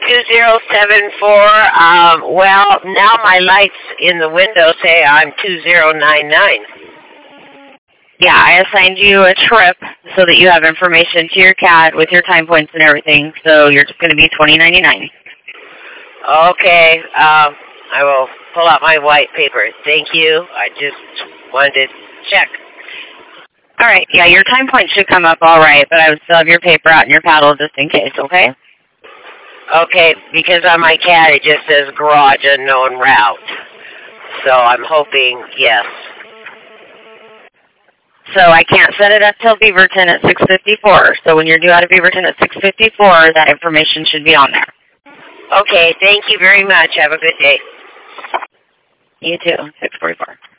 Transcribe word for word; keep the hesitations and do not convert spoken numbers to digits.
two zero seven four. Um, well, now my lights in the window say I'm two zero nine nine. Yeah, I assigned you a trip so that you have information to your C A D with your time points and everything. So you're just going to be twenty ninety-nine. Okay. Um, I will pull out my white paper. Thank you. I just wanted to check. All right. Yeah, your time point should come up all right, but I would still have your paper out and your paddle just in case, okay? Okay, because on my C A D it just says garage unknown route. So I'm hoping, yes. So I can't set it up till Beaverton at six fifty-four. So when you're due out of Beaverton at six fifty-four, that information should be on there. Okay, thank you very much. Have a good day. You too, six forty-four.